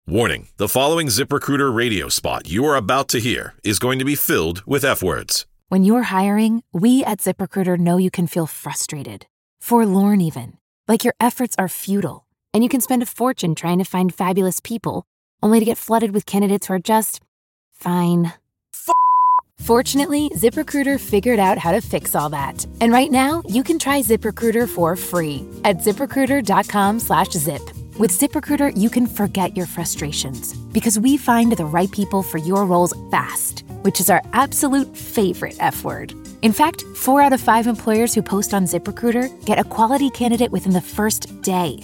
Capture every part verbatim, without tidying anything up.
Warning, the following ZipRecruiter radio spot you are about to hear is going to be filled with F-words. When you're hiring, we at ZipRecruiter know you can feel frustrated, forlorn even, like your efforts are futile, and you can spend a fortune trying to find fabulous people, only to get flooded with candidates who are just fine. F- Fortunately, ZipRecruiter figured out how to fix all that. And right now, you can try ZipRecruiter for free at ZipRecruiter.com slash zip. With ZipRecruiter, you can forget your frustrations because we find the right people for your roles fast, which is our absolute favorite F word. In fact, four out of five employers who post on ZipRecruiter get a quality candidate within the first day.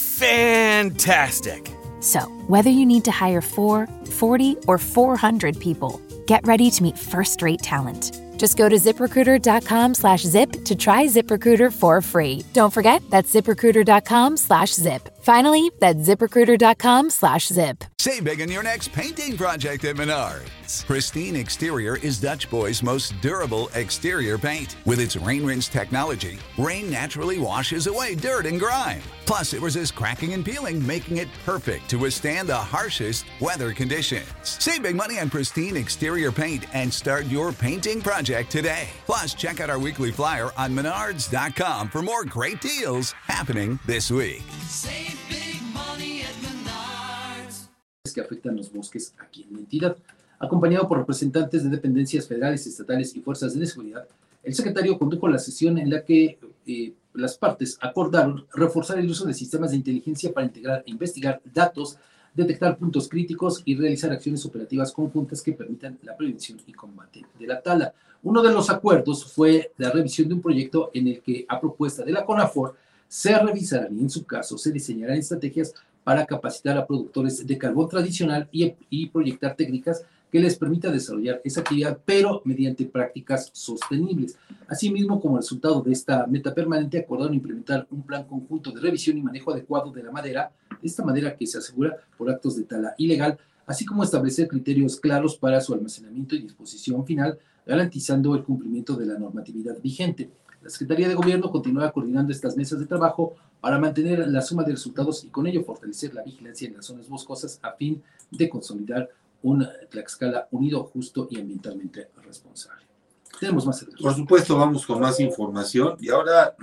Fantastic! So, whether you need to hire four, forty, or four hundred people, get ready to meet first-rate talent. Just go to ZipRecruiter.com slash zip to try ZipRecruiter for free. Don't forget, that's ZipRecruiter.com slash zip. Finally, that's ZipRecruiter.com slash zip. Save big on your next painting project at Menards. Pristine Exterior is Dutch Boy's most durable exterior paint. With its Rain Rinse technology, rain naturally washes away dirt and grime. Plus, it resists cracking and peeling, making it perfect to withstand the harshest weather conditions. Save big money on Pristine Exterior paint and start your painting project today. Plus, check out our weekly flyer on Menards dot com for more great deals happening this week. Save big money at Menards. Que afectan los bosques aquí en la entidad. Acompañado por representantes de dependencias federales, estatales y fuerzas de seguridad, el secretario condujo la sesión en la que eh, las partes acordaron reforzar el uso de sistemas de inteligencia para integrar e investigar datos, detectar puntos críticos y realizar acciones operativas conjuntas que permitan la prevención y combate de la tala. Uno de los acuerdos fue la revisión de un proyecto en el que, a propuesta de la CONAFOR, se revisarán y, en su caso, se diseñarán estrategias para capacitar a productores de carbón tradicional y, y proyectar técnicas que les permita desarrollar esa actividad, pero mediante prácticas sostenibles. Asimismo, como resultado de esta meta permanente, acordaron implementar un plan conjunto de revisión y manejo adecuado de la madera, de esta madera que se asegura por actos de tala ilegal, así como establecer criterios claros para su almacenamiento y disposición final, garantizando el cumplimiento de la normatividad vigente. La Secretaría de Gobierno continúa coordinando estas mesas de trabajo para mantener la suma de resultados y con ello fortalecer la vigilancia en las zonas boscosas a fin de consolidar un Tlaxcala unido, justo y ambientalmente responsable. Tenemos más servicios. Por supuesto, vamos con más información y ahora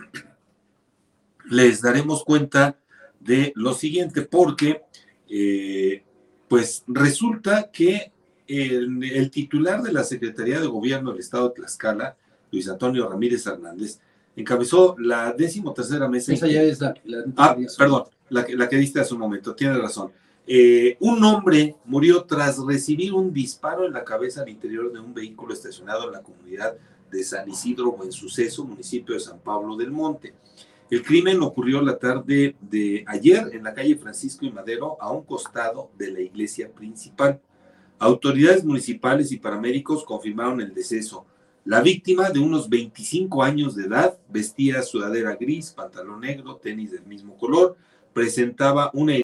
les daremos cuenta de lo siguiente, porque eh, pues resulta que el, el titular de la Secretaría de Gobierno del Estado de Tlaxcala, Luis Antonio Ramírez Hernández, encabezó la decimotercera mesa. Esa ya es la, la ah, perdón, la que, la que diste hace un momento, tiene razón. Eh, un hombre murió tras recibir un disparo en la cabeza al interior de un vehículo estacionado en la comunidad de San Isidro Buensuceso, municipio de San Pablo del Monte. El crimen ocurrió la tarde de ayer en la calle Francisco y Madero, a un costado de la iglesia principal. Autoridades municipales y paramédicos confirmaron el deceso. La víctima, de unos veinticinco años de edad, vestía sudadera gris, pantalón negro, tenis del mismo color, presentaba una